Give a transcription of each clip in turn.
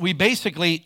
we basically,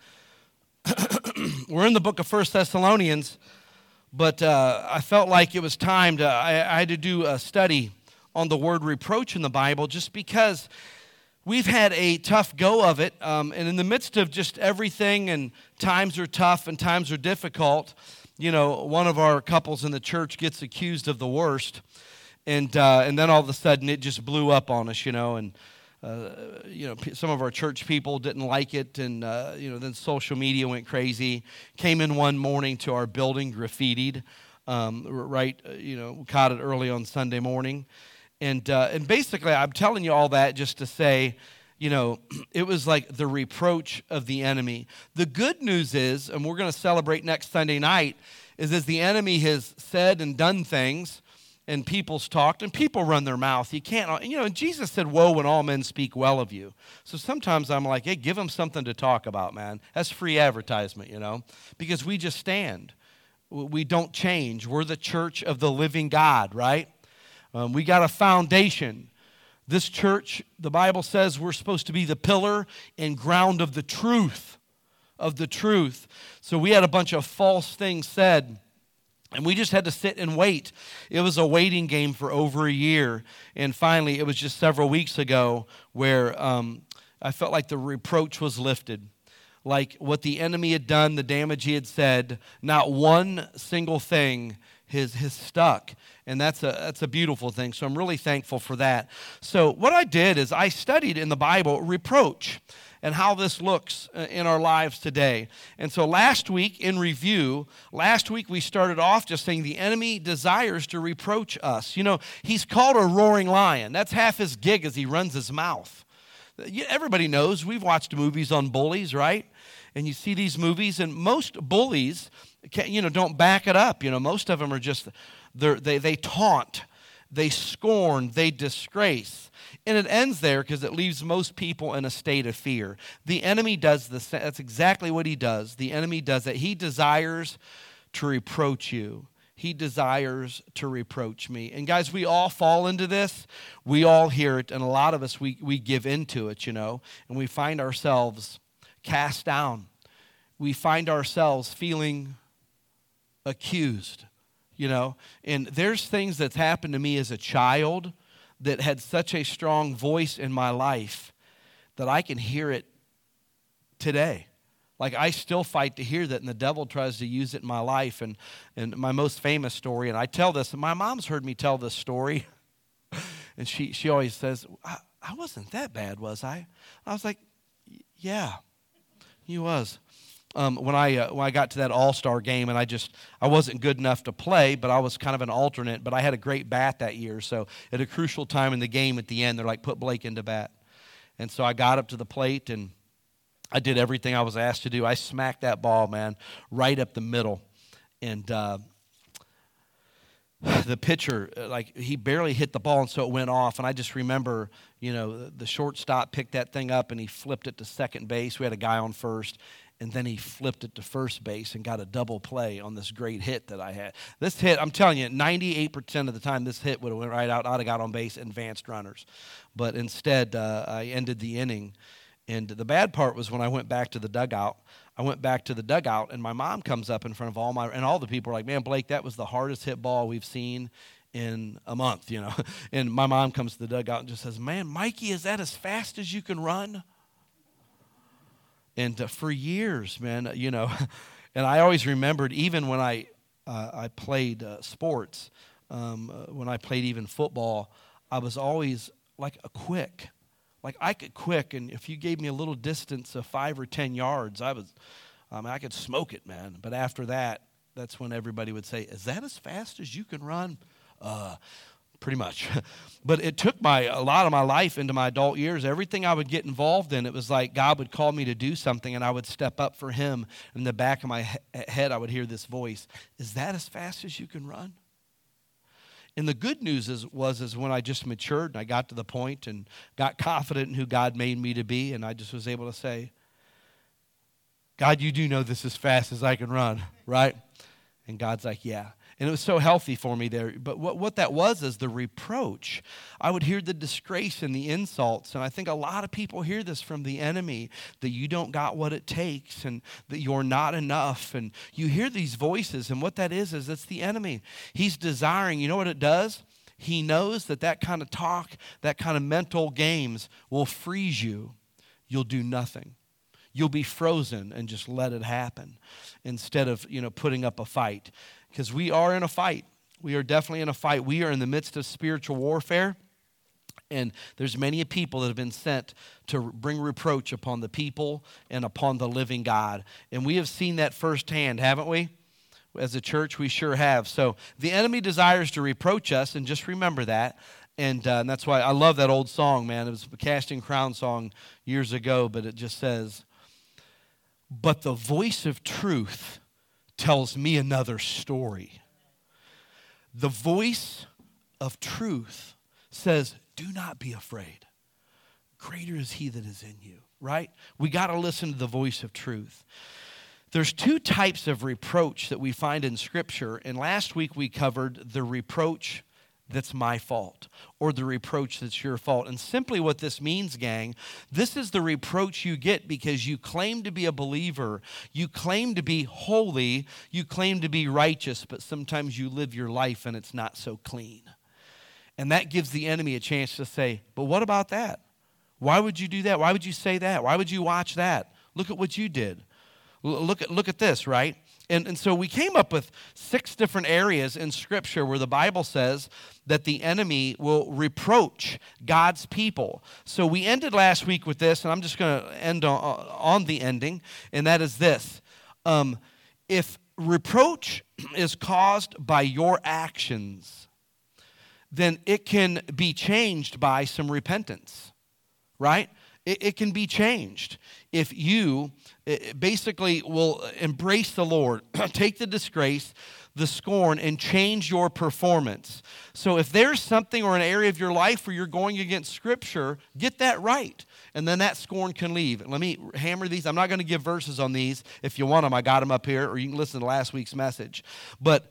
we're in the book of 1 Thessalonians, but I felt like it was time I had to do a study on the word reproach in the Bible, just because we've had a tough go of it, and in the midst of just everything, and times are tough and times are difficult, one of our couples in the church gets accused of the worst, and then all of a sudden it just blew up on us, and some of our church people didn't like it, and then social media went crazy. Came in one morning to our building, graffitied, caught it early on Sunday morning, and basically I'm telling you all that just to say, it was like the reproach of the enemy. The good news is, and we're going to celebrate next Sunday night, is as the enemy has said and done things, and people's talked, and people run their mouth. You can't, and Jesus said, woe when all men speak well of you. So sometimes I'm like, hey, give them something to talk about, man. That's free advertisement, because we just stand. We don't change. We're the church of the living God, right? We got a foundation. This church, the Bible says we're supposed to be the pillar and ground of the truth, So we had a bunch of false things said, and we just had to sit and wait. It was a waiting game for over a year. And finally, it was just several weeks ago where I felt like the reproach was lifted. Like what the enemy had done, the damage he had said, not one single thing has stuck. And that's a beautiful thing. So I'm really thankful for that. So what I did is I studied in the Bible reproach and how this looks in our lives today. And so last week we started off just saying the enemy desires to reproach us. He's called a roaring lion. That's half his gig as he runs his mouth. Everybody knows, we've watched movies on bullies, right? And you see these movies, and most bullies, don't back it up. Most of them are just, they taunt, they scorn, they disgrace. And it ends there because it leaves most people in a state of fear. The enemy does this. That's exactly what he does. The enemy does it. He desires to reproach you. He desires to reproach me. And guys, we all fall into this. We all hear it. And a lot of us, we give into it, and we find ourselves cast down. We find ourselves feeling accused, And there's things that's happened to me as a child that had such a strong voice in my life that I can hear it today. Like I still fight to hear that, and the devil tries to use it in my life. And my most famous story, and I tell this, and my mom's heard me tell this story, and she always says, I wasn't that bad, was I? I was like, yeah, you was. When I got to that all-star game, and I wasn't good enough to play, but I was kind of an alternate, but I had a great bat that year. So at a crucial time in the game at the end, they're like, put Blake into bat. And so I got up to the plate, and I did everything I was asked to do. I smacked that ball, man, right up the middle. And the pitcher, he barely hit the ball, and so it went off. And I just remember, the shortstop picked that thing up, and he flipped it to second base. We had a guy on first. And then he flipped it to first base and got a double play on this great hit that I had. This hit, I'm telling you, 98% of the time this hit would have went right out. I'd have got on base, advanced runners. But instead, I ended the inning. And the bad part was when I went back to the dugout. And my mom comes up in front of all the people are like, man, Blake, that was the hardest hit ball we've seen in a month, And my mom comes to the dugout and just says, man, Mikey, is that as fast as you can run? And for years, man, and I always remembered, even when I played sports, when I played even football, I was always like I could quick, and if you gave me a little distance of 5 or 10 yards, I could smoke it, man. But after that, that's when everybody would say, is that as fast as you can run? Pretty much. But it took a lot of my life into my adult years. Everything I would get involved in, it was like God would call me to do something, and I would step up for him. In the back of my head, I would hear this voice, is that as fast as you can run? And the good news was when I just matured and I got to the point and got confident in who God made me to be, and I just was able to say, God, you do know this as fast as I can run, right? And God's like, yeah. And it was so healthy for me there. But what that was is the reproach. I would hear the disgrace and the insults. And I think a lot of people hear this from the enemy, that you don't got what it takes and that you're not enough. And you hear these voices. And what that is it's the enemy. He's desiring, you know what it does? He knows that kind of talk, that kind of mental games will freeze you. You'll do nothing. You'll be frozen and just let it happen instead of, putting up a fight. Because we are in a fight. We are definitely in a fight. We are in the midst of spiritual warfare. And there's many people that have been sent to bring reproach upon the people and upon the living God. And we have seen that firsthand, haven't we? As a church, we sure have. So the enemy desires to reproach us, and just remember that. And that's why I love that old song, man. It was a Casting Crown song years ago, but it just says, "But the voice of truth tells me another story." The voice of truth says, do not be afraid. Greater is he that is in you, right? We got to listen to the voice of truth. There's two types of reproach that we find in Scripture. And last week we covered the reproach that's my fault, or the reproach that's your fault. And simply what this means, gang, this is the reproach you get because you claim to be a believer, you claim to be holy, you claim to be righteous, but sometimes you live your life and it's not so clean. And that gives the enemy a chance to say, but what about that? Why would you do that? Why would you say that? Why would you watch that? Look at what you did. Look at this, right? And so we came up with 6 different areas in Scripture where the Bible says that the enemy will reproach God's people. So we ended last week with this, and I'm just going to end on the ending, and that is this. If reproach is caused by your actions, then it can be changed by some repentance, right? It can be changed if you basically will embrace the Lord, take the disgrace, the scorn, and change your performance. So if there's something or an area of your life where you're going against Scripture, get that right, and then that scorn can leave. Let me hammer these. I'm not going to give verses on these. If you want them, I got them up here, or you can listen to last week's message. But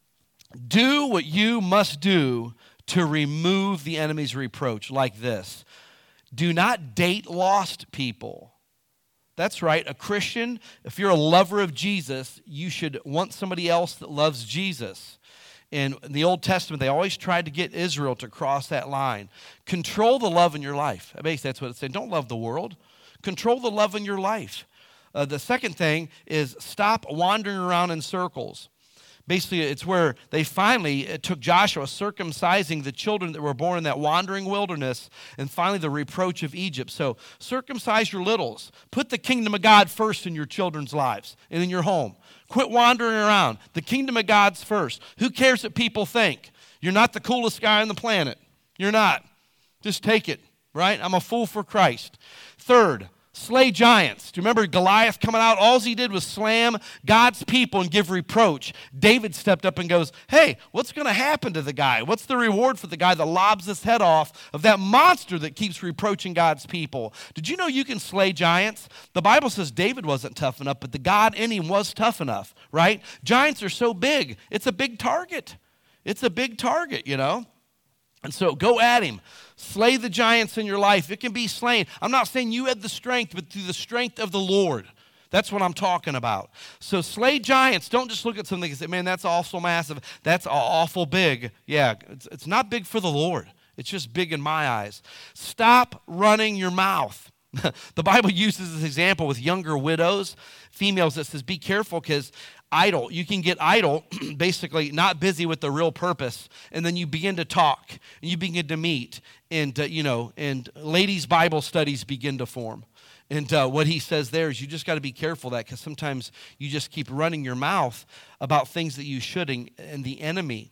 do what you must do to remove the enemy's reproach, like this. Do not date lost people. That's right. A Christian, if you're a lover of Jesus, you should want somebody else that loves Jesus. In the Old Testament, they always tried to get Israel to cross that line. Control the love in your life. Basically, that's what it's saying. Don't love the world. Control the love in your life. The second thing is stop wandering around in circles. Basically, it's where they finally took Joshua circumcising the children that were born in that wandering wilderness, and finally the reproach of Egypt. So circumcise your littles. Put the kingdom of God first in your children's lives and in your home. Quit wandering around. The kingdom of God's first. Who cares what people think? You're not the coolest guy on the planet. You're not. Just take it, right? I'm a fool for Christ. Third, slay giants. Do you remember Goliath coming out? All he did was slam God's people and give reproach. David stepped up and goes, hey, what's going to happen to the guy? What's the reward for the guy that lobs his head off of that monster that keeps reproaching God's people? Did you know you can slay giants? The Bible says David wasn't tough enough, but the God in him was tough enough, right? Giants are so big. It's a big target. It's a big target, you know? And so go at him. Slay the giants in your life. It can be slain. I'm not saying you had the strength, but through the strength of the Lord. That's what I'm talking about. So slay giants. Don't just look at something and say, man, that's awful massive. That's awful big. Yeah, it's not big for the Lord. It's just big in my eyes. Stop running your mouth. The Bible uses this example with younger widows, females, that says be careful because idle. You can get idle, basically not busy with the real purpose, and then you begin to talk, and you begin to meet, and and ladies' Bible studies begin to form. And what he says there is you just got to be careful of that because sometimes you just keep running your mouth about things that you shouldn't, and the enemy,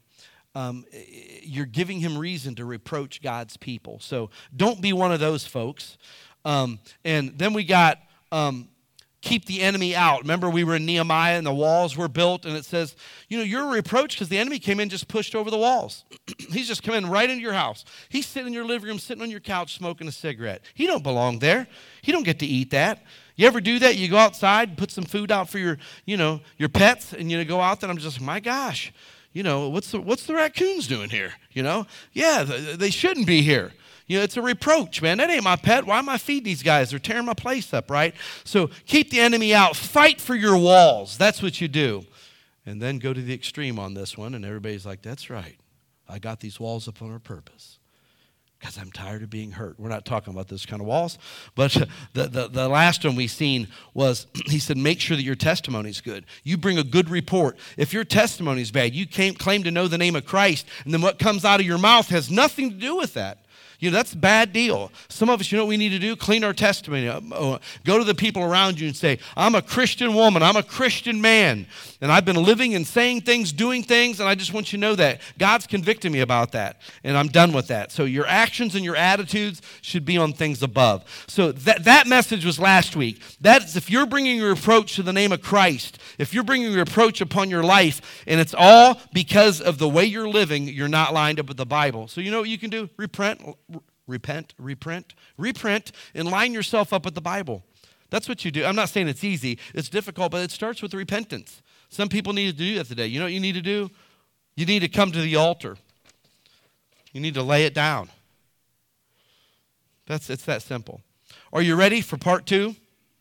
you're giving him reason to reproach God's people. So don't be one of those folks. And then we got keep the enemy out. Remember, we were in Nehemiah and the walls were built, and it says, you're a reproach because the enemy came in and just pushed over the walls. He's just come in right into your house. He's sitting in your living room, sitting on your couch, smoking a cigarette. He don't belong there. He don't get to eat that. You ever do that? You go outside, put some food out for your pets, and you go out there, and I'm just, my gosh, what's the raccoons doing here? Yeah, they shouldn't be here. It's a reproach, man. That ain't my pet. Why am I feeding these guys? They're tearing my place up, right? So keep the enemy out. Fight for your walls. That's what you do. And then go to the extreme on this one, and everybody's like, that's right. I got these walls up on purpose because I'm tired of being hurt. We're not talking about those kind of walls. But the last one we seen was, he said, make sure that your testimony is good. You bring a good report. If your testimony is bad, you can't claim to know the name of Christ, and then what comes out of your mouth has nothing to do with that. That's a bad deal. Some of us, what we need to do? Clean our testimony up. Go to the people around you and say, I'm a Christian woman. I'm a Christian man. And I've been living and saying things, doing things, and I just want you to know that. God's convicting me about that, and I'm done with that. So your actions and your attitudes should be on things above. So that message was last week. That's if you're bringing a reproach to the name of Christ, if you're bringing a reproach upon your life, and it's all because of the way you're living, you're not lined up with the Bible. So you know what you can do? Repent, and line yourself up with the Bible. That's what you do. I'm not saying it's easy. It's difficult, but it starts with repentance. Some people need to do that today. You know what you need to do? You need to come to the altar. You need to lay it down. It's that simple. Are you ready for part 2?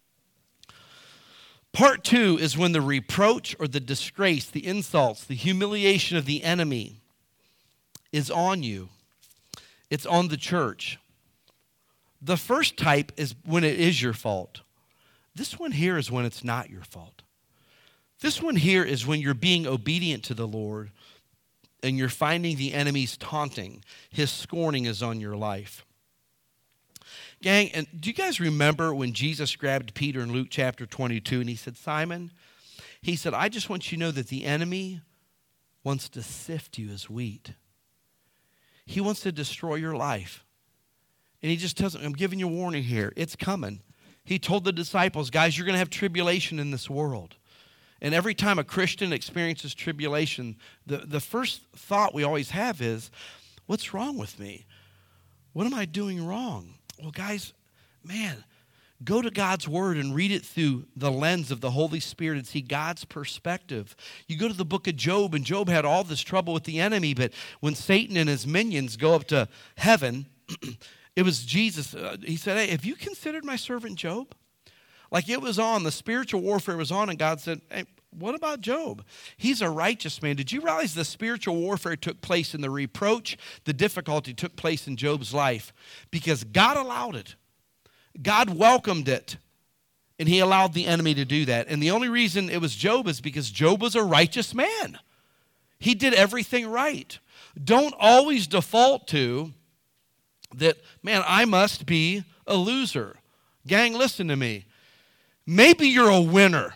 Part 2 is when the reproach or the disgrace, the insults, the humiliation of the enemy is on you. It's on the church. The first type is when it is your fault. This one here is when it's not your fault. This one here is when you're being obedient to the Lord and you're finding the enemy's taunting. His scorning is on your life. Gang, and do you guys remember when Jesus grabbed Peter in Luke chapter 22 and he said, Simon, he said, I just want you to know that the enemy wants to sift you as wheat. He wants to destroy your life. And he just tells them, I'm giving you a warning here. It's coming. He told the disciples, guys, you're going to have tribulation in this world. And every time a Christian experiences tribulation, the first thought we always have is, what's wrong with me? What am I doing wrong? Well, guys, man, go to God's Word and read it through the lens of the Holy Spirit and see God's perspective. You go to the book of Job, and Job had all this trouble with the enemy, but when Satan and his minions go up to heaven, it was Jesus. He said, hey, have you considered my servant Job? Like it was on, the spiritual warfare was on, and God said, hey, what about Job? He's a righteous man. Did you realize the spiritual warfare took place in the reproach? The difficulty took place in Job's life because God allowed it. God welcomed it, and he allowed the enemy to do that. And the only reason it was Job is because Job was a righteous man. He did everything right. Don't always default to that, man, I must be a loser. Gang, listen to me. Maybe you're a winner.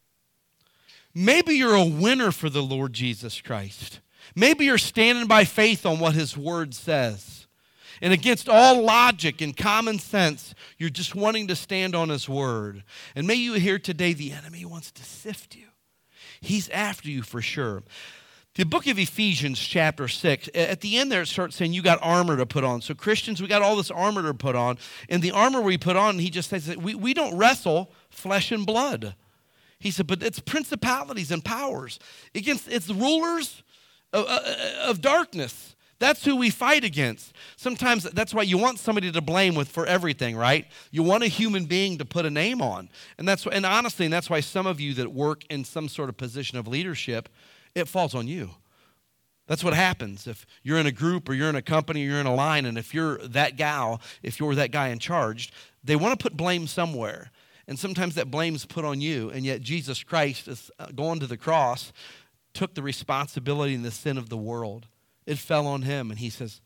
Maybe you're a winner for the Lord Jesus Christ. Maybe you're standing by faith on what his word says. And against all logic and common sense, you're just wanting to stand on his word. And may you hear today, the enemy wants to sift you. He's after you for sure. The book of Ephesians chapter 6, at the end there it starts saying you got armor to put on. So Christians, we got all this armor to put on. And the armor we put on, he just says that we don't wrestle flesh and blood. He said, but it's principalities and powers. It's the rulers of darkness. That's who we fight against. Sometimes that's why you want somebody to blame for everything, right? You want a human being to put a name on. And honestly, that's why some of you that work in some sort of position of leadership, it falls on you. That's what happens if you're in a group or you're in a company or you're in a line, and if you're that gal, if you're that guy in charge, they want to put blame somewhere. And sometimes that blame's put on you, and yet Jesus Christ is going to the cross, took the responsibility and the sin of the world. It fell on him, and he says,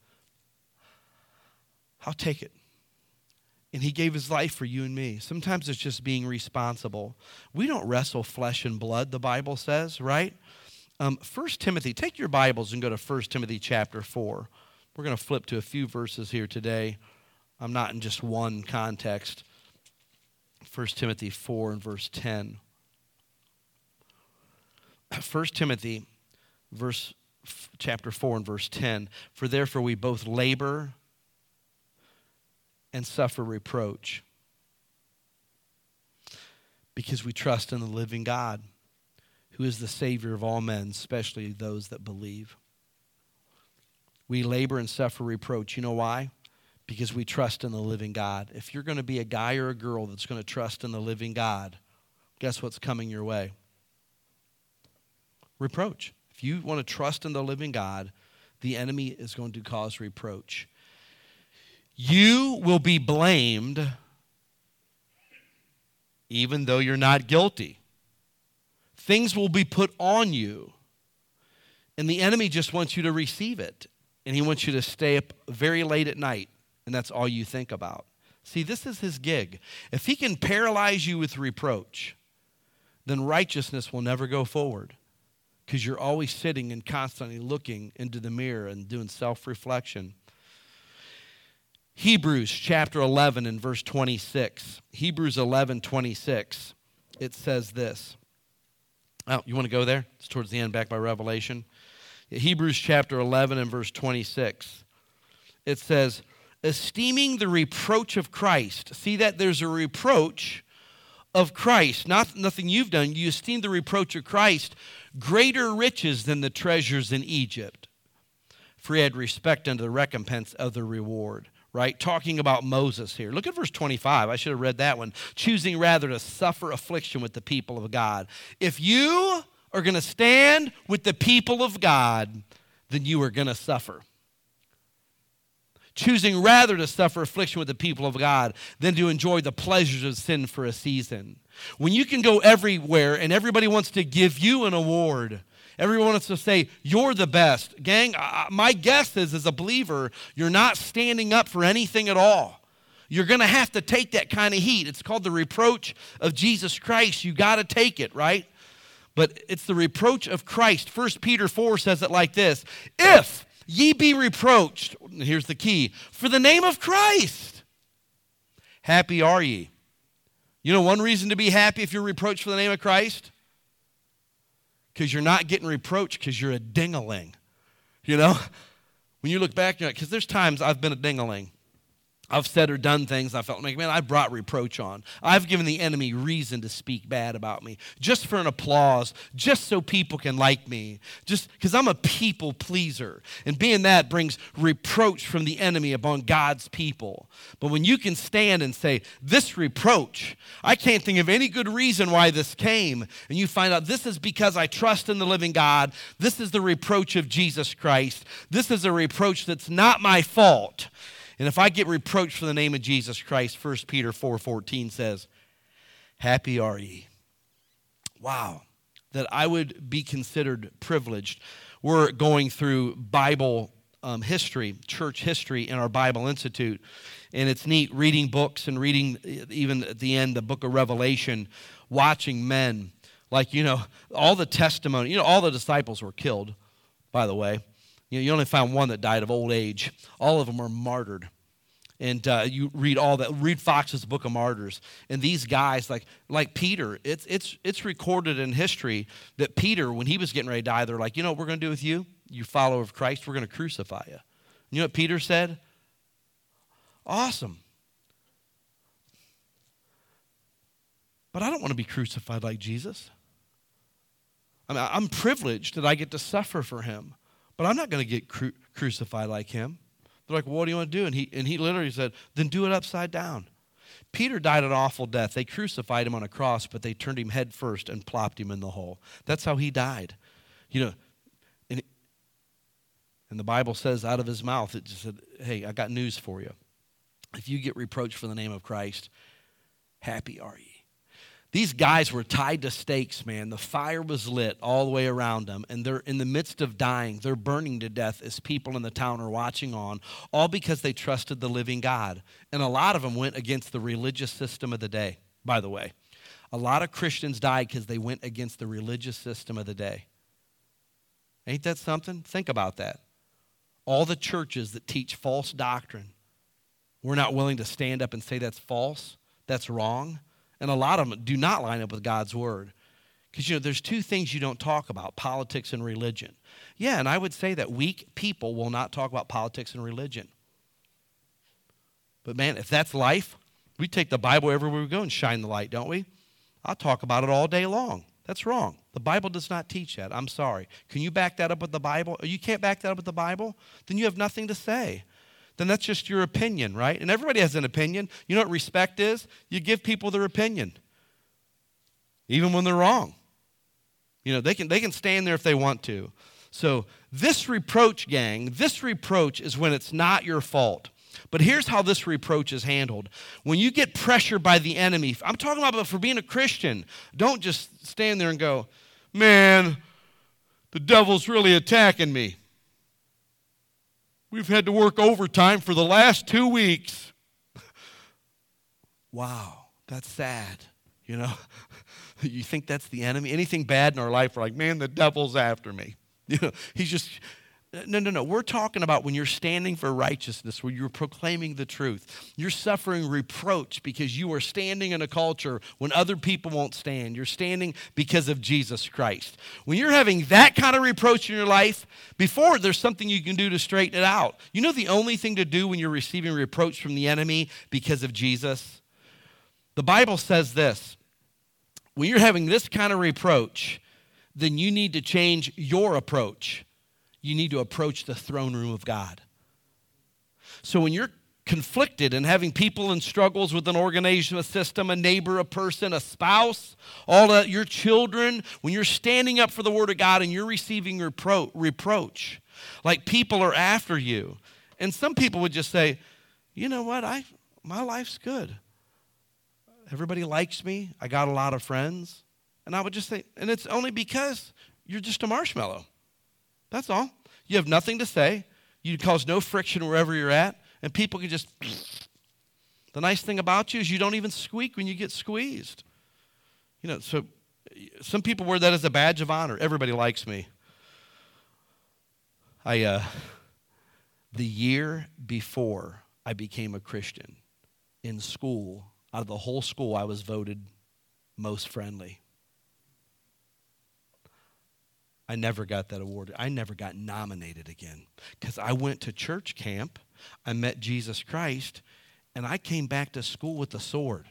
I'll take it. And he gave his life for you and me. Sometimes it's just being responsible. We don't wrestle flesh and blood, the Bible says, right? 1 Timothy, take your Bibles and go to 1 Timothy chapter 4. We're going to flip to a few verses here today. I'm not in just one context. 1 Timothy 4 and verse 10. 1 Timothy chapter 4 and verse 10. For therefore we both labor and suffer reproach because we trust in the living God, who is the Savior of all men, especially those that believe. We labor and suffer reproach. You know why? Because we trust in the living God. If you're going to be a guy or a girl that's going to trust in the living God, guess what's coming your way? Reproach. If you want to trust in the living God, the enemy is going to cause reproach. You will be blamed even though you're not guilty. Things will be put on you. And the enemy just wants you to receive it. And he wants you to stay up very late at night. And that's all you think about. See, this is his gig. If he can paralyze you with reproach, then righteousness will never go forward. Because you're always sitting and constantly looking into the mirror and doing self-reflection. Hebrews chapter 11 and verse 26. Hebrews 11:26. It says this. Oh, you want to go there? It's towards the end, back by Revelation. Hebrews chapter 11 and verse 26. It says, esteeming the reproach of Christ. See that? There's a reproach of Christ. Nothing you've done. You esteem the reproach of Christ greater riches than the treasures in Egypt. For he had respect unto the recompense of the reward. Right? Talking about Moses here. Look at verse 25. I should have read that one. Choosing rather to suffer affliction with the people of God. If you are going to stand with the people of God, then you are going to suffer. Choosing rather to suffer affliction with the people of God than to enjoy the pleasures of sin for a season. When you can go everywhere and everybody wants to give you an award, everyone wants to say, you're the best. Gang, my guess is, as a believer, you're not standing up for anything at all. You're going to have to take that kind of heat. It's called the reproach of Jesus Christ. You got to take it, right? But it's the reproach of Christ. 1 Peter 4 says it like this. If ye be reproached, here's the key, for the name of Christ, happy are ye. You know one reason to be happy if you're reproached for the name of Christ? Because you're not getting reproached because you're a ding-a-ling. You know? When you look back, because there's times I've been a ding-a-ling. I've said or done things I felt like, man, I brought reproach on. I've given the enemy reason to speak bad about me, just for an applause, just so people can like me, just because I'm a people pleaser. And being that brings reproach from the enemy upon God's people. But when you can stand and say, this reproach, I can't think of any good reason why this came, and you find out this is because I trust in the living God, this is the reproach of Jesus Christ, this is a reproach that's not my fault. And if I get reproached for the name of Jesus Christ, 1 Peter 4:14 says, happy are ye. Wow, that I would be considered privileged. We're going through Bible history, church history in our Bible Institute. And it's neat reading books and reading, even at the end, the book of Revelation, watching men. Like, all the testimony, all the disciples were killed, by the way. You only found one that died of old age. All of them were martyred. And you read all that. Read Fox's Book of Martyrs. And these guys, like Peter, it's recorded in history that Peter, when he was getting ready to die, they're like, what we're going to do with you? You follower of Christ, we're going to crucify you. You know what Peter said? Awesome. But I don't want to be crucified like Jesus. I mean, I'm privileged that I get to suffer for him. But I'm not going to get crucified like him. They're like, well, what do you want to do? And he literally said, then do it upside down. Peter died an awful death. They crucified him on a cross, but they turned him head first and plopped him in the hole. That's how he died. And the Bible says out of his mouth, it just said, hey, I got news for you. If you get reproached for the name of Christ, happy are ye. These guys were tied to stakes, man. The fire was lit all the way around them, and they're in the midst of dying. They're burning to death as people in the town are watching on, all because they trusted the living God. And a lot of them went against the religious system of the day, by the way. A lot of Christians died because they went against the religious system of the day. Ain't that something? Think about that. All the churches that teach false doctrine, we're not willing to stand up and say that's false, that's wrong. And a lot of them do not line up with God's word. Because, there's two things you don't talk about, politics and religion. Yeah, and I would say that weak people will not talk about politics and religion. But, man, if that's life, we take the Bible everywhere we go and shine the light, don't we? I'll talk about it all day long. That's wrong. The Bible does not teach that. I'm sorry. Can you back that up with the Bible? You can't back that up with the Bible? Then you have nothing to say. Then that's just your opinion, right? And everybody has an opinion. You know what respect is? You give people their opinion, even when they're wrong. You know, they can stand there if they want to. So this reproach, gang, this reproach is when it's not your fault. But here's how this reproach is handled. When you get pressure by the enemy, I'm talking about for being a Christian. Don't just stand there and go, man, the devil's really attacking me. We've had to work overtime for the last 2 weeks. Wow, that's sad, you know. You think that's the enemy? Anything bad in our life, we're like, man, the devil's after me. You know, he's just... No. We're talking about when you're standing for righteousness, when you're proclaiming the truth. You're suffering reproach because you are standing in a culture when other people won't stand. You're standing because of Jesus Christ. When you're having that kind of reproach in your life, before there's something you can do to straighten it out. You know the only thing to do when you're receiving reproach from the enemy because of Jesus? The Bible says this. When you're having this kind of reproach, then you need to change your approach. You need to approach the throne room of God. So when you're conflicted and having people in struggles with an organization, a system, a neighbor, a person, a spouse, your children, when you're standing up for the word of God and you're receiving reproach, like people are after you. And some people would just say, you know what, my life's good. Everybody likes me. I got a lot of friends. And I would just say, and it's only because you're just a marshmallow. That's all. You have nothing to say. You cause no friction wherever you're at, and people can just... The nice thing about you is you don't even squeak when you get squeezed. You know, so some people wear that as a badge of honor. Everybody likes me. The year before I became a Christian, in school, out of the whole school, I was voted most friendly. I never got that award. I never got nominated again because I went to church camp, I met Jesus Christ, and I came back to school with a sword.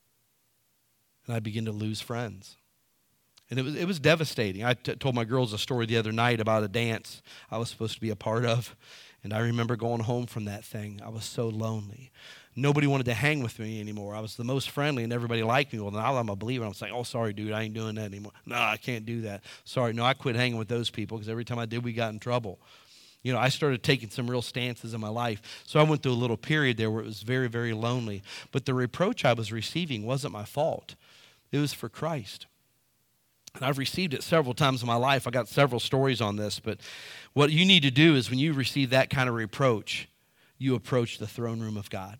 And I began to lose friends. And it was devastating. I told my girls a story the other night about a dance I was supposed to be a part of. And I remember going home from that thing. I was so lonely. Nobody wanted to hang with me anymore. I was the most friendly and everybody liked me. Well, now I'm a believer. I'm saying, oh, sorry, dude, I ain't doing that anymore. No, I can't do that. Sorry, no, I quit hanging with those people because every time I did, we got in trouble. You know, I started taking some real stances in my life. So I went through a little period there where it was very, very lonely. But the reproach I was receiving wasn't my fault. It was for Christ. And I've received it several times in my life. I got several stories on this. But what you need to do is when you receive that kind of reproach, you approach the throne room of God.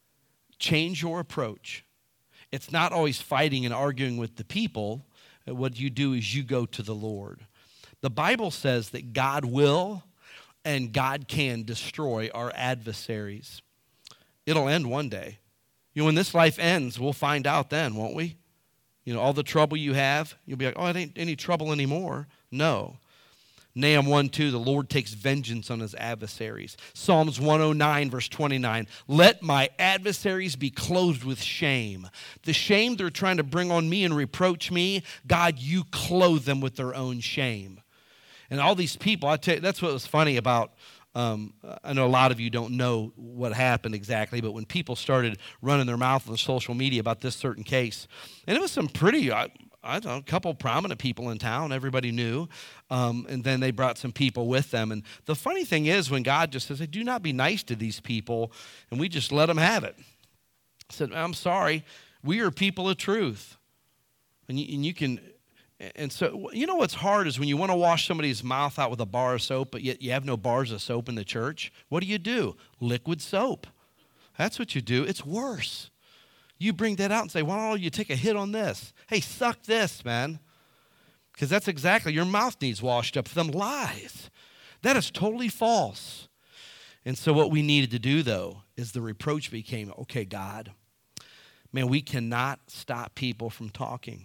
Change your approach. It's not always fighting and arguing with the people. What you do is you go to the Lord. The Bible says that God will and God can destroy our adversaries. It'll end one day. You know, when this life ends, we'll find out then, won't we? You know, all the trouble you have, you'll be like, oh, it ain't any trouble anymore. No. Nahum 1:2, the Lord takes vengeance on his adversaries. Psalms 109, verse 29, let my adversaries be clothed with shame. The shame they're trying to bring on me and reproach me, God, you clothe them with their own shame. And all these people, I tell you, that's what was funny about, I know a lot of you don't know what happened exactly, but when people started running their mouth on social media about this certain case, and it was some pretty... I don't know, a couple prominent people in town, everybody knew, and then they brought some people with them. And the funny thing is when God just says, hey, do not be nice to these people, and we just let them have it. I said, I'm sorry, we are people of truth. And you can, and so, you know what's hard is when you want to wash somebody's mouth out with a bar of soap, but yet you have no bars of soap in the church. What do? Liquid soap. That's what you do. It's worse. You bring that out and say, why don't you take a hit on this? Hey, suck this, man. Because that's exactly, your mouth needs washed up for them lies. That is totally false. And so what we needed to do, though, is the reproach became, okay, God, man, we cannot stop people from talking.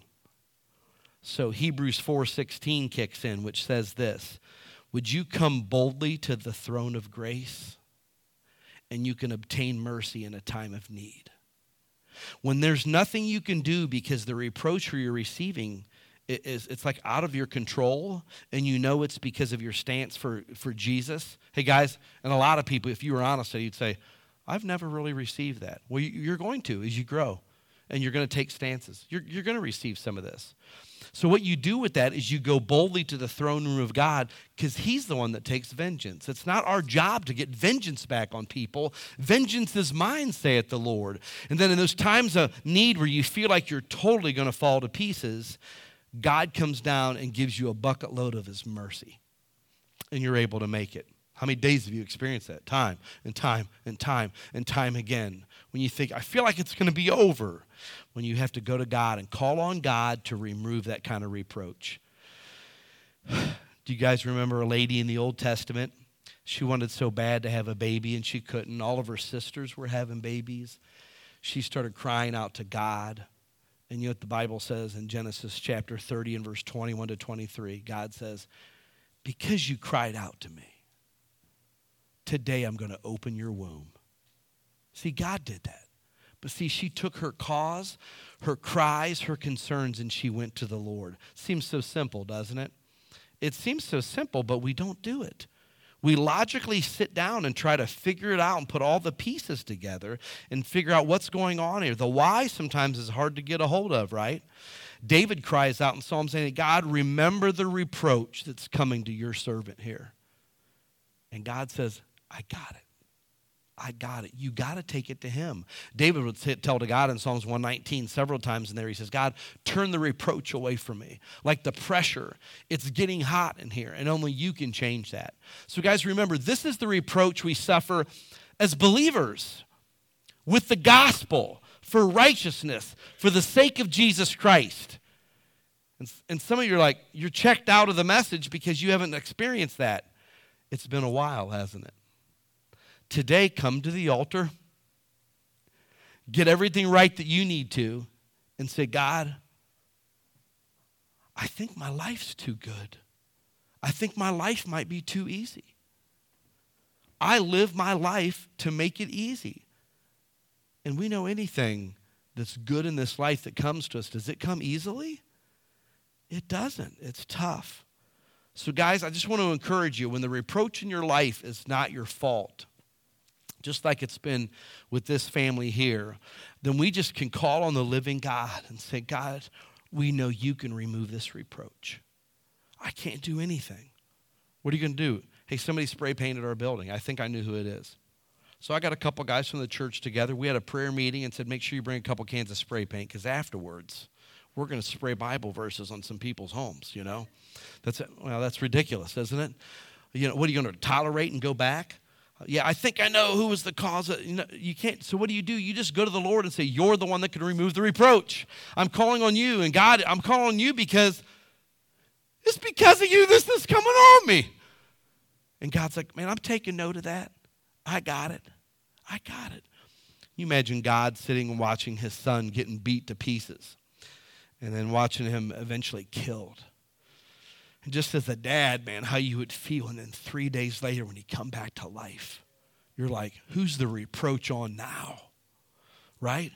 So Hebrews 4:16 kicks in, which says this, would you come boldly to the throne of grace, and you can obtain mercy in a time of need. When there's nothing you can do because the reproach you're receiving it's like out of your control, and you know it's because of your stance for Jesus. Hey, guys, and a lot of people, if you were honest, you'd say, I've never really received that. Well, you're going to as you grow, and you're going to take stances. You're going to receive some of this. So what you do with that is you go boldly to the throne room of God, because he's the one that takes vengeance. It's not our job to get vengeance back on people. Vengeance is mine, saith the Lord. And then in those times of need where you feel like you're totally going to fall to pieces, God comes down and gives you a bucket load of his mercy, and you're able to make it. How many days have you experienced that? Time and time and time and time again. When you think, I feel like it's going to be over, when you have to go to God and call on God to remove that kind of reproach. Do you guys remember a lady in the Old Testament? She wanted so bad to have a baby, and she couldn't. All of her sisters were having babies. She started crying out to God. And you know what the Bible says in Genesis chapter 30 and verse 21 to 23? God says, because you cried out to me, today I'm going to open your womb. See, God did that. But see, she took her cause, her cries, her concerns, and she went to the Lord. Seems so simple, doesn't it? It seems so simple, but we don't do it. We logically sit down and try to figure it out and put all the pieces together and figure out what's going on here. The why sometimes is hard to get a hold of, right? David cries out in Psalm saying, God, remember the reproach that's coming to your servant here. And God says, I got it. I got it. You got to take it to him. David would tell to God in Psalms 119 several times in there, he says, God, turn the reproach away from me. Like the pressure, it's getting hot in here, and only you can change that. So guys, remember, this is the reproach we suffer as believers with the gospel, for righteousness, for the sake of Jesus Christ. And some of you are like, you're checked out of the message because you haven't experienced that. It's been a while, hasn't it? Today, come to the altar, get everything right that you need to, and say, God, I think my life's too good. I think my life might be too easy. I live my life to make it easy. And we know anything that's good in this life that comes to us, does it come easily? It doesn't. It's tough. So guys, I just want to encourage you, when the reproach in your life is not your fault, just like it's been with this family here, then we just can call on the living God and say, God, we know you can remove this reproach. I can't do anything. What are you going to do? Hey, somebody spray painted our building. I think I knew who it is. So I got a couple guys from the church together. We had a prayer meeting and said, make sure you bring a couple cans of spray paint, because afterwards, we're going to spray Bible verses on some people's homes, you know. That's ridiculous, isn't it? You know, what are you going to tolerate and go back? Yeah, I think I know who was the cause of, you can't. So what do? You just go to the Lord and say, you're the one that can remove the reproach. I'm calling on you. And God, I'm calling on you because it's because of you this is coming on me. And God's like, man, I'm taking note of that. I got it. I got it. You imagine God sitting and watching his son getting beat to pieces and then watching him eventually killed. And just as a dad, man, how you would feel. And then 3 days later when he come back to life, you're like, who's the reproach on now? Right?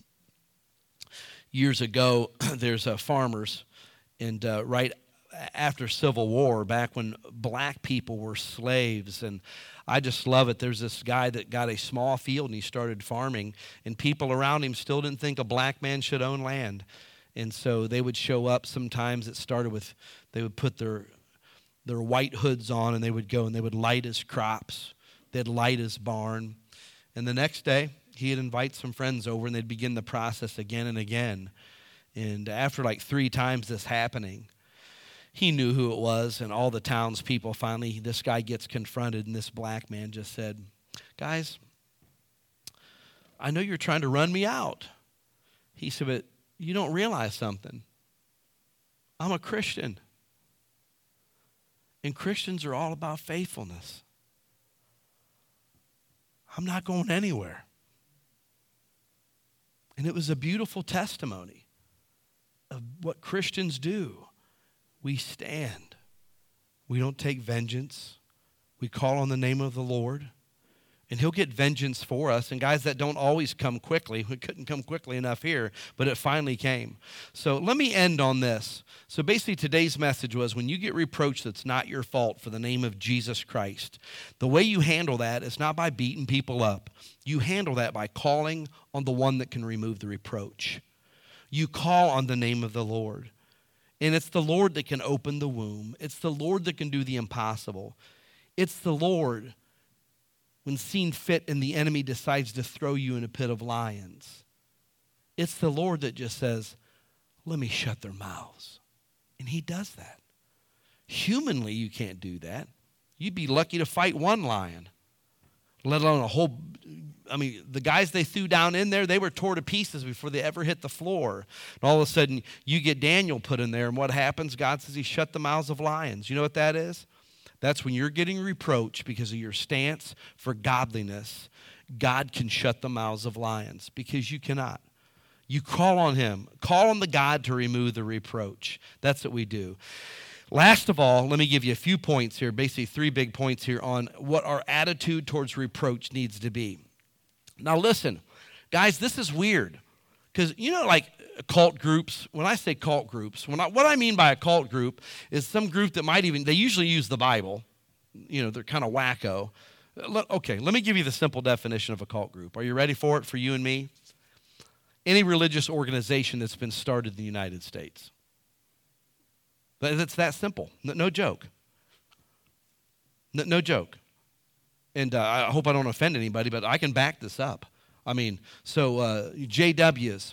Years ago, there's farmers, and right after Civil War, back when black people were slaves, and I just love it. There's this guy that got a small field, and he started farming, and people around him still didn't think a black man should own land. And so they would show up. Sometimes it started with, they would put their white hoods on, and they would go and they would light his crops. They'd light his barn. And the next day, he'd invite some friends over, and they'd begin the process again and again. And after like 3 times this happening, he knew who it was, and all the townspeople finally, this guy gets confronted, and this black man just said, guys, I know you're trying to run me out. He said, but you don't realize something. I'm a Christian. And Christians are all about faithfulness. I'm not going anywhere. And it was a beautiful testimony of what Christians do. We stand. We don't take vengeance. We call on the name of the Lord. And he'll get vengeance for us. And guys, that don't always come quickly. It couldn't come quickly enough here, but it finally came. So let me end on this. So basically today's message was, when you get reproached that's not your fault for the name of Jesus Christ, the way you handle that is not by beating people up. You handle that by calling on the one that can remove the reproach. You call on the name of the Lord. And it's the Lord that can open the womb. It's the Lord that can do the impossible. It's the Lord, when seen fit and the enemy decides to throw you in a pit of lions. It's the Lord that just says, let me shut their mouths. And he does that. Humanly, you can't do that. You'd be lucky to fight one lion, let alone a whole. I mean, the guys they threw down in there, they were tore to pieces before they ever hit the floor. And all of a sudden, you get Daniel put in there, and what happens? God says he shut the mouths of lions. You know what that is? That's when you're getting reproached because of your stance for godliness. God can shut the mouths of lions because you cannot. You call on him. Call on the God to remove the reproach. That's what we do. Last of all, let me give you a few points here, basically 3 big points here on what our attitude towards reproach needs to be. Now listen, guys, this is weird because, like cult groups, when I say cult groups, what I mean by a cult group is some group that they usually use the Bible. They're kind of wacko. Okay, let me give you the simple definition of a cult group. Are you ready for it, for you and me? Any religious organization that's been started in the United States. It's that simple. No joke. No joke. And I hope I don't offend anybody, but I can back this up. I mean, so JWs,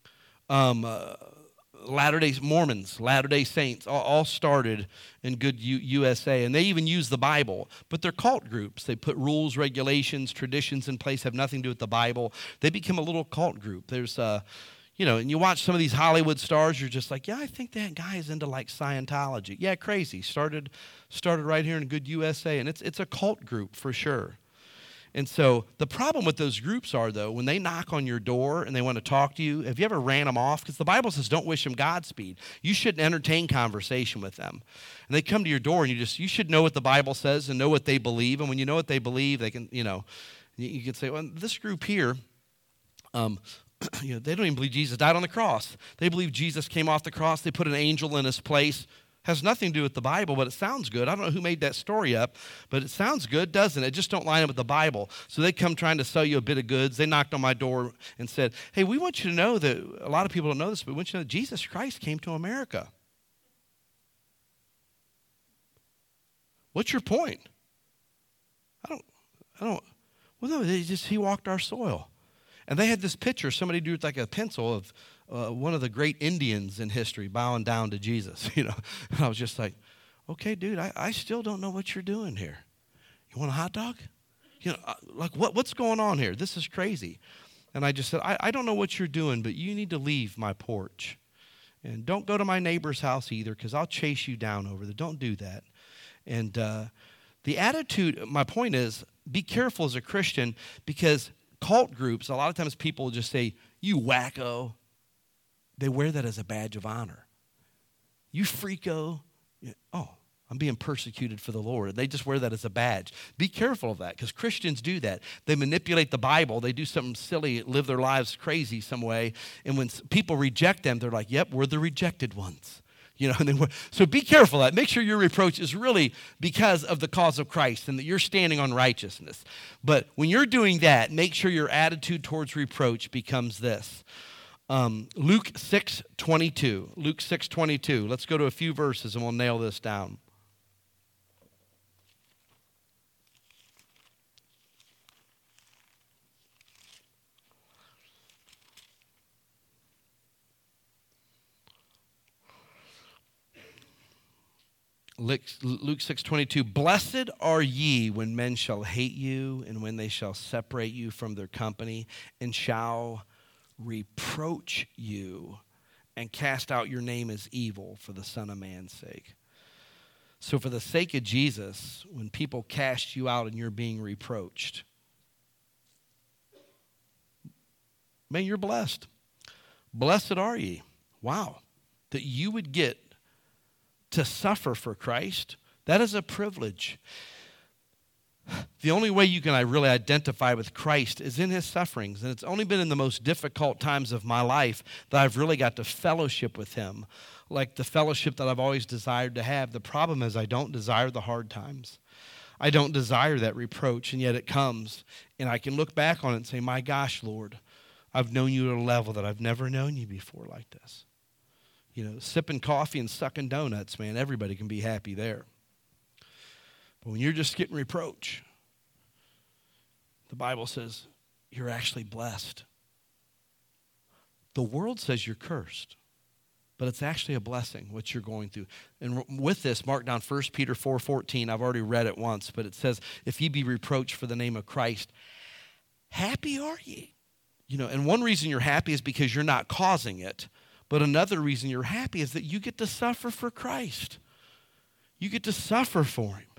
Latter-day Mormons, Latter-day Saints, all started in good USA, and they even use the Bible, but they're cult groups. They put rules, regulations, traditions in place, have nothing to do with the Bible. They become a little cult group. There's, and you watch some of these Hollywood stars, you're just like, yeah, I think that guy is into like Scientology. Yeah, crazy. Started right here in good USA, and it's a cult group for sure. And so the problem with those groups are, though, when they knock on your door and they want to talk to you, have you ever ran them off? Because the Bible says don't wish them Godspeed. You shouldn't entertain conversation with them. And they come to your door and you should know what the Bible says and know what they believe. And when you know what they believe, they can, you can say, well, this group here, they don't even believe Jesus died on the cross. They believe Jesus came off the cross. They put an angel in his place. Has nothing to do with the Bible, but it sounds good. I don't know who made that story up, but it sounds good, doesn't it? It just don't line up with the Bible. So they come trying to sell you a bit of goods. They knocked on my door and said, hey, we want you to know that, a lot of people don't know this, but we want you to know that Jesus Christ came to America. What's your point? Well, no, he walked our soil. And they had this picture, somebody drew with like a pencil of one of the great Indians in history bowing down to Jesus, And I was just like, okay, dude, I still don't know what you're doing here. You want a hot dog? Like what's going on here? This is crazy. And I just said, I don't know what you're doing, but you need to leave my porch. And don't go to my neighbor's house either, because I'll chase you down over there. Don't do that. And the attitude, my point is, be careful as a Christian, because cult groups, a lot of times people just say, you wacko. They wear that as a badge of honor. You freako. Oh, I'm being persecuted for the Lord. They just wear that as a badge. Be careful of that, because Christians do that. They manipulate the Bible. They do something silly, live their lives crazy some way. And when people reject them, they're like, yep, we're the rejected ones. So be careful of that. Make sure your reproach is really because of the cause of Christ and that you're standing on righteousness. But when you're doing that, make sure your attitude towards reproach becomes this. Luke 6:22. Luke 6:22. Let's go to a few verses and we'll nail this down. Luke 6:22, blessed are ye when men shall hate you and when they shall separate you from their company and shall reproach you and cast out your name as evil for the Son of Man's sake. So for the sake of Jesus, when people cast you out and you're being reproached, man, you're blessed. Blessed are ye. Wow. That you would get to suffer for Christ, that is a privilege. The only way you can really identify with Christ is in his sufferings. And it's only been in the most difficult times of my life that I've really got to fellowship with him, like the fellowship that I've always desired to have. The problem is I don't desire the hard times. I don't desire that reproach, and yet it comes. And I can look back on it and say, my gosh, Lord, I've known you at a level that I've never known you before like this. You know, sipping coffee and sucking donuts, man, everybody can be happy there. But when you're just getting reproach, the Bible says you're actually blessed. The world says you're cursed, but it's actually a blessing what you're going through. And with this, mark down 1 Peter 4:14. I've already read it once, but it says, if ye be reproached for the name of Christ, happy are ye. You know, and one reason you're happy is because you're not causing it. But another reason you're happy is that you get to suffer for Christ. You get to suffer for him.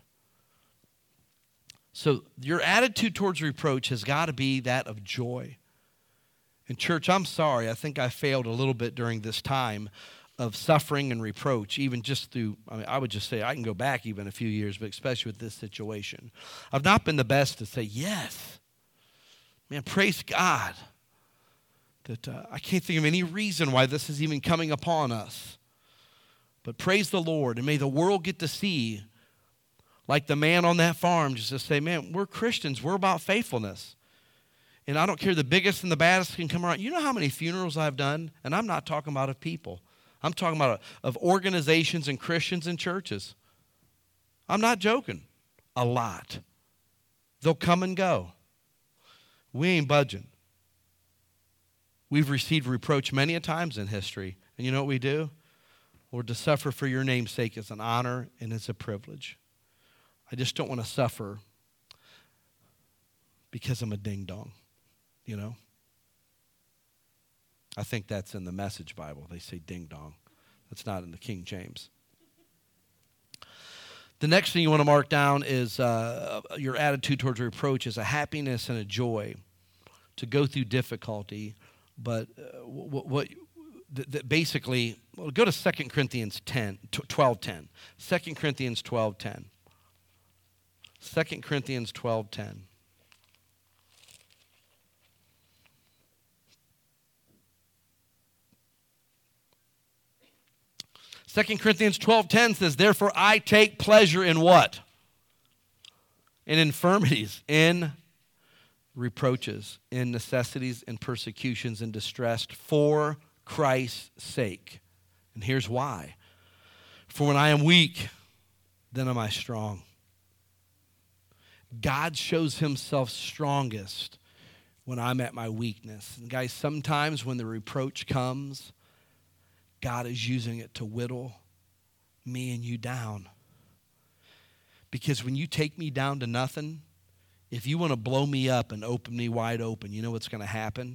So your attitude towards reproach has got to be that of joy. And church, I'm sorry. I think I failed a little bit during this time of suffering and reproach, even just through, I would just say I can go back even a few years, but especially with this situation. I've not been the best to say, yes, man, praise God that I can't think of any reason why this is even coming upon us. But praise the Lord, and may the world get to see, like the man on that farm, just to say, man, we're Christians. We're about faithfulness. And I don't care, the biggest and the baddest can come around. You know how many funerals I've done? And I'm not talking about of people. I'm talking about of organizations and Christians and churches. I'm not joking. A lot. They'll come and go. We ain't budging. We've received reproach many a times in history. And you know what we do? Lord, to suffer for your name's sake is an honor and it's a privilege. I just don't want to suffer because I'm a ding-dong, you know? I think that's in the Message Bible. They say ding-dong. That's not in the King James. The next thing you want to mark down is your attitude towards reproach is a happiness and a joy to go through difficulty. But basically, go to 2 Corinthians 12:10. 2 Corinthians 12:10. 2 Corinthians 12:10. Second Corinthians 12:10 says, therefore I take pleasure in what? In infirmities, in reproaches, in necessities, in persecutions, in distress, for Christ's sake. And here's why. For when I am weak, then am I strong. God shows himself strongest when I'm at my weakness. And guys, sometimes when the reproach comes, God is using it to whittle me and you down. Because when you take me down to nothing, if you want to blow me up and open me wide open, you know what's going to happen?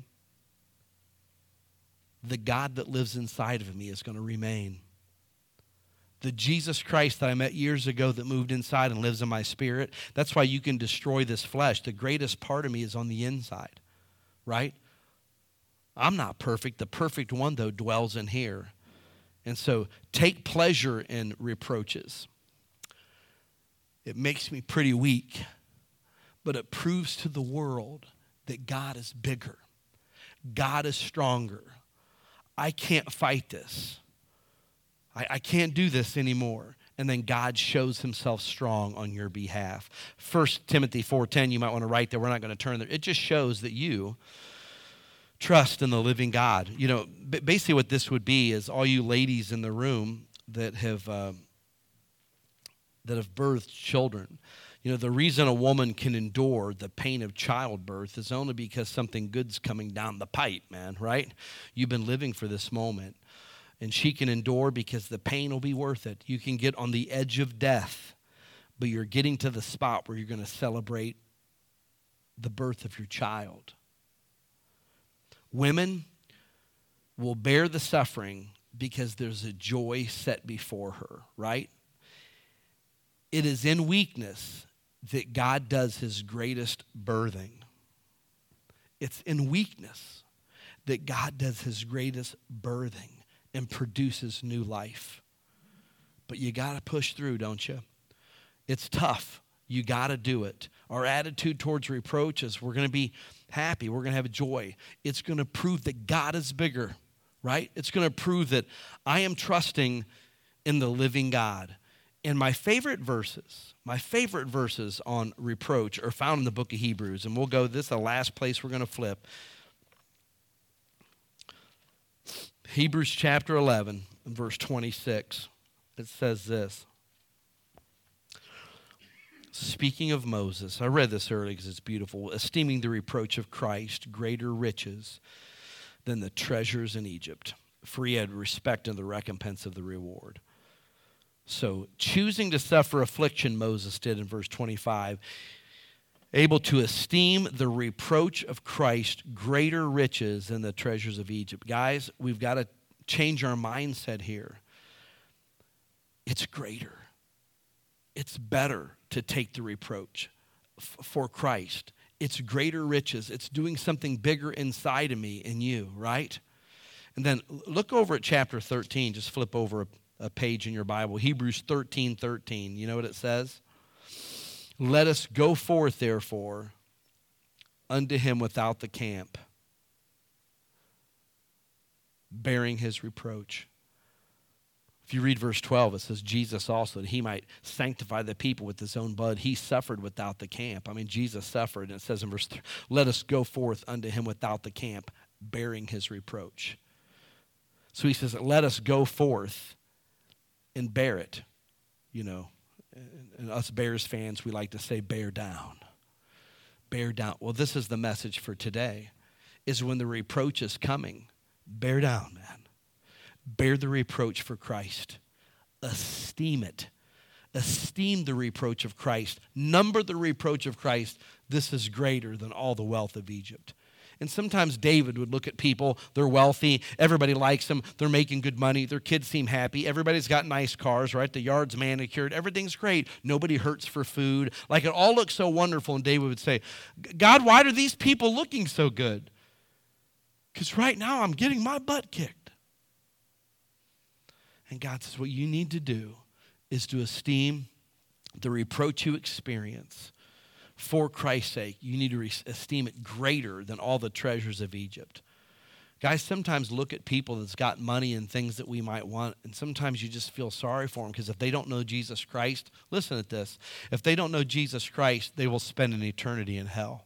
The God that lives inside of me is going to remain. The Jesus Christ that I met years ago that moved inside and lives in my spirit, that's why you can destroy this flesh. The greatest part of me is on the inside, right? I'm not perfect. The perfect one, though, dwells in here. And so take pleasure in reproaches. It makes me pretty weak, but it proves to the world that God is bigger. God is stronger. I can't fight this. I can't do this anymore. And then God shows himself strong on your behalf. 1 Timothy 4:10, you might want to write there. We're not going to turn there. It just shows that you trust in the living God. You know, basically what this would be is all you ladies in the room that have birthed children. You know, the reason a woman can endure the pain of childbirth is only because something good's coming down the pipe, man, right? You've been living for this moment. And she can endure because the pain will be worth it. You can get on the edge of death, but you're getting to the spot where you're going to celebrate the birth of your child. Women will bear the suffering because there's a joy set before her, right? It is in weakness that God does his greatest birthing. It's in weakness that God does his greatest birthing and produces new life. But you got to push through, don't you? It's tough. You got to do it. Our attitude towards reproach is we're going to be happy. We're going to have joy. It's going to prove that God is bigger, right? It's going to prove that I am trusting in the living God. And my favorite verses on reproach are found in the book of Hebrews. And this is the last place we're going to flip. Hebrews chapter 11, verse 26. It says this. Speaking of Moses, I read this earlier because it's beautiful. Esteeming the reproach of Christ greater riches than the treasures in Egypt, for he had respect in the recompense of the reward. So choosing to suffer affliction, Moses did in verse 25, able to esteem the reproach of Christ greater riches than the treasures of Egypt. Guys, we've got to change our mindset here. It's greater. It's better to take the reproach for Christ. It's greater riches. It's doing something bigger inside of me and you, right? And then look over at chapter 13. Just flip over a page in your Bible. Hebrews 13:13. You know what it says? Let us go forth, therefore, unto him without the camp, bearing his reproach. If you read verse 12, it says, Jesus also, that he might sanctify the people with his own blood, he suffered without the camp. I mean, Jesus suffered. And it says in verse 3, let us go forth unto him without the camp, bearing his reproach. So he says, let us go forth and bear it. You know, and us Bears fans, we like to say, bear down. Bear down. Well, this is the message for today, is when the reproach is coming, bear down, man. Bear the reproach for Christ. Esteem it. Esteem the reproach of Christ. Number the reproach of Christ. This is greater than all the wealth of Egypt. And sometimes David would look at people, they're wealthy, everybody likes them, they're making good money, their kids seem happy, everybody's got nice cars, right? The yard's manicured, everything's great, nobody hurts for food. Like it all looks so wonderful, and David would say, God, why are these people looking so good? Because right now I'm getting my butt kicked. And God says, what you need to do is to esteem the reproach you experience for Christ's sake. You need to esteem it greater than all the treasures of Egypt. Guys, sometimes look at people that's got money and things that we might want, and sometimes you just feel sorry for them because if they don't know Jesus Christ, listen at this, if they don't know Jesus Christ, they will spend an eternity in hell.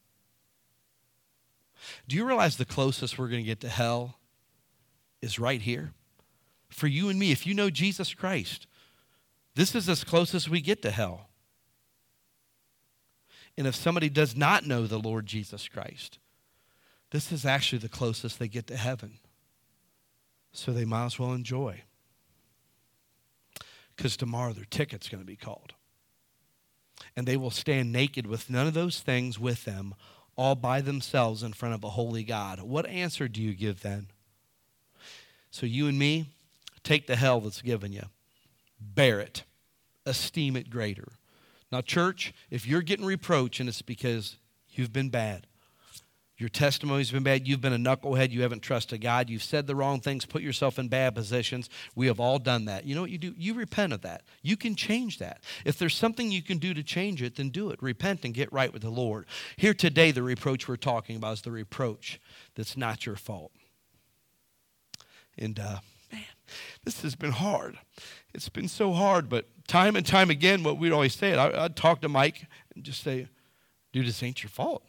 Do you realize the closest we're going to get to hell is right here? For you and me, if you know Jesus Christ, this is as close as we get to hell. And if somebody does not know the Lord Jesus Christ, this is actually the closest they get to heaven. So they might as well enjoy. Because tomorrow their ticket's going to be called. And they will stand naked with none of those things with them, all by themselves in front of a holy God. What answer do you give then? So you and me, take the hell that's given you. Bear it. Esteem it greater. Now, church, if you're getting reproach and it's because you've been bad, your testimony's been bad, you've been a knucklehead, you haven't trusted God, you've said the wrong things, put yourself in bad positions, we have all done that. You know what you do? You repent of that. You can change that. If there's something you can do to change it, then do it. Repent and get right with the Lord. Here today, the reproach we're talking about is the reproach that's not your fault. And, man, this has been hard. It's been so hard, but time and time again, what we'd always say, I'd talk to Mike and just say, dude, this ain't your fault.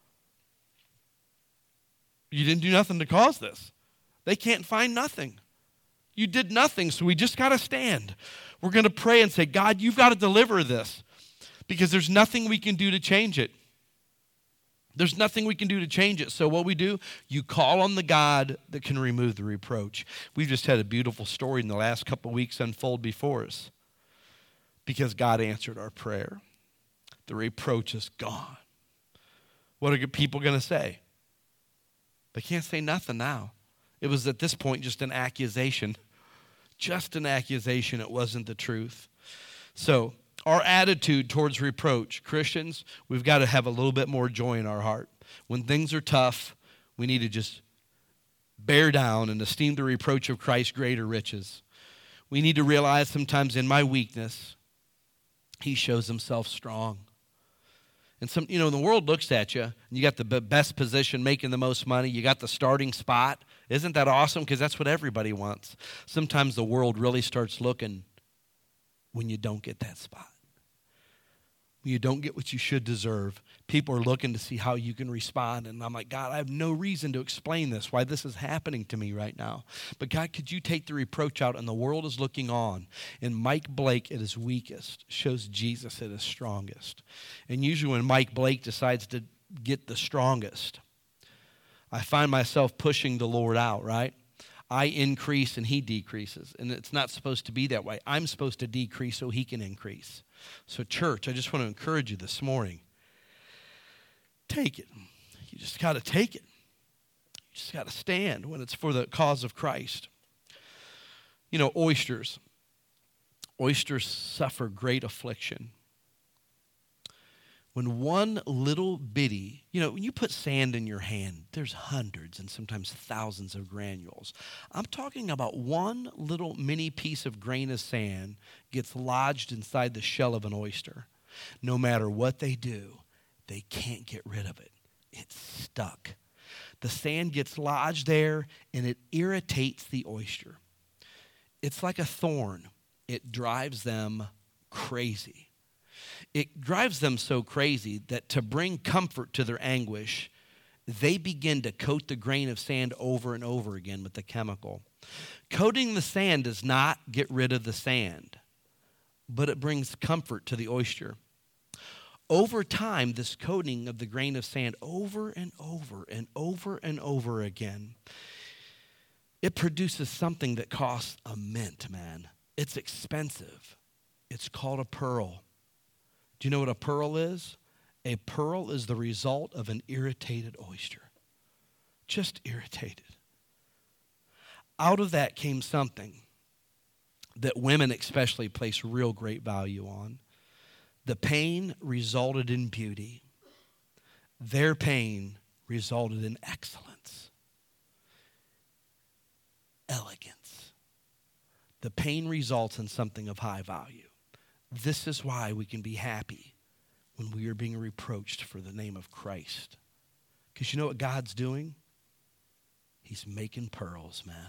You didn't do nothing to cause this. They can't find nothing. You did nothing, so we just got to stand. We're going to pray and say, God, you've got to deliver this because there's nothing we can do to change it. There's nothing we can do to change it. So what we do, you call on the God that can remove the reproach. We've just had a beautiful story in the last couple of weeks unfold before us because God answered our prayer. The reproach is gone. What are people going to say? They can't say nothing now. It was at this point just an accusation. Just an accusation. It wasn't the truth. So our attitude towards reproach, Christians, we've got to have a little bit more joy in our heart. When things are tough, we need to just bear down and esteem the reproach of Christ greater riches. We need to realize sometimes in my weakness, he shows himself strong. And the world looks at you, and you got the best position, making the most money. You got the starting spot. Isn't that awesome? Because that's what everybody wants. Sometimes the world really starts looking when you don't get that spot. When you don't get what you should deserve. People are looking to see how you can respond. And I'm like, God, I have no reason to explain this, why this is happening to me right now. But God, could you take the reproach out? And the world is looking on. And Mike Blake at his weakest shows Jesus at his strongest. And usually when Mike Blake decides to get the strongest, I find myself pushing the Lord out, right? I increase and he decreases. And it's not supposed to be that way. I'm supposed to decrease so he can increase. So church, I just want to encourage you this morning. Take it. You just got to take it. You just got to stand when it's for the cause of Christ. Oysters. Oysters suffer great affliction. When one little bitty, when you put sand in your hand, there's hundreds and sometimes thousands of granules. I'm talking about one little mini piece of grain of sand gets lodged inside the shell of an oyster. No matter what they do, they can't get rid of it. It's stuck. The sand gets lodged there and it irritates the oyster. It's like a thorn. It drives them crazy. It drives them so crazy that to bring comfort to their anguish, they begin to coat the grain of sand over and over again with the chemical. Coating the sand does not get rid of the sand, but it brings comfort to the oyster. Over time, this coating of the grain of sand over and over and over and over again, it produces something that costs a mint, man. It's expensive. It's called a pearl. Do you know what a pearl is? A pearl is the result of an irritated oyster. Just irritated. Out of that came something that women especially place real great value on. The pain resulted in beauty. Their pain resulted in excellence. Elegance. The pain results in something of high value. This is why we can be happy when we are being reproached for the name of Christ. Because you know what God's doing? He's making pearls, man.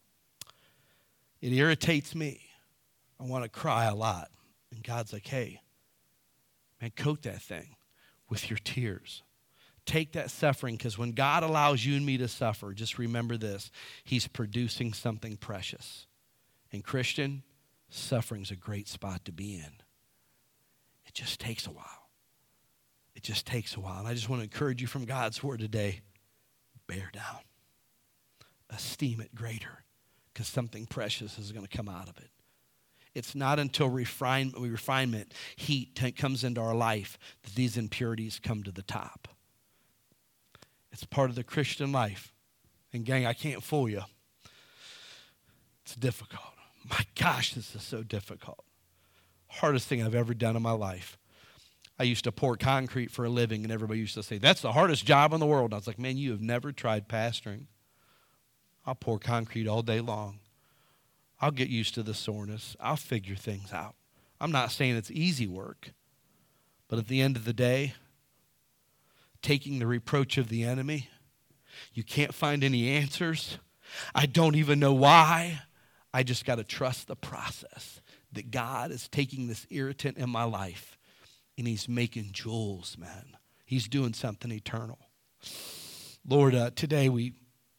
It irritates me. I want to cry a lot. And God's like, hey, man, coat that thing with your tears. Take that suffering, because when God allows you and me to suffer, just remember this. He's producing something precious. And Christian, suffering's a great spot to be in. It just takes a while. It just takes a while. And I just want to encourage you from God's word today. Bear down. Esteem it greater, because something precious is going to come out of it. It's not until refinement, heat comes into our life that these impurities come to the top. It's part of the Christian life. And gang, I can't fool you. It's difficult. My gosh, this is so difficult. Hardest thing I've ever done in my life. I used to pour concrete for a living, and everybody used to say, that's the hardest job in the world. And I was like, man, you have never tried pastoring. I'll pour concrete all day long. I'll get used to the soreness. I'll figure things out. I'm not saying it's easy work, but at the end of the day, taking the reproach of the enemy, you can't find any answers. I don't even know why. I just got to trust the process that God is taking this irritant in my life and he's making jewels, man. He's doing something eternal. Lord, today we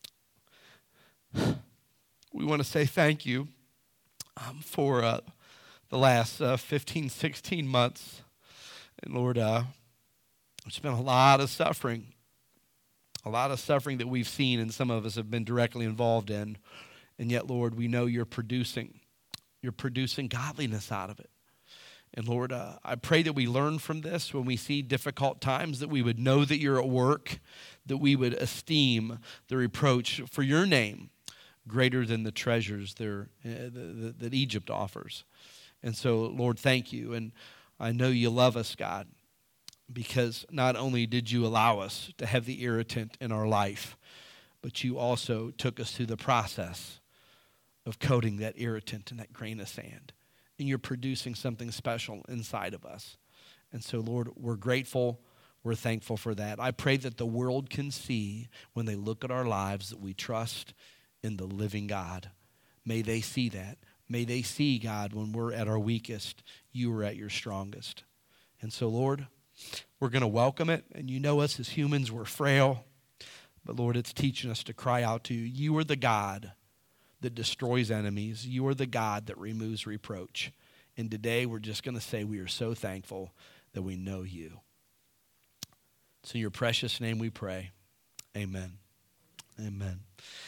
want to say thank you for the last 15, 16 months. And Lord, it's been a lot of suffering that we've seen and some of us have been directly involved in. And yet, Lord, we know you're producing godliness out of it. And Lord, I pray that we learn from this when we see difficult times, that we would know that you're at work, that we would esteem the reproach for your name greater than the treasures that Egypt offers. And so, Lord, thank you. And I know you love us, God, because not only did you allow us to have the irritant in our life, but you also took us through the process of coating that irritant in that grain of sand. And you're producing something special inside of us. And so, Lord, we're grateful. We're thankful for that. I pray that the world can see when they look at our lives that we trust in the living God. May they see that. May they see, God, when we're at our weakest, you are at your strongest. And so, Lord, we're going to welcome it. And you know us as humans, we're frail. But, Lord, it's teaching us to cry out to you. You are the God that destroys enemies. You are the God that removes reproach. And today we're just going to say we are so thankful that we know you. It's in your precious name we pray. Amen. Amen.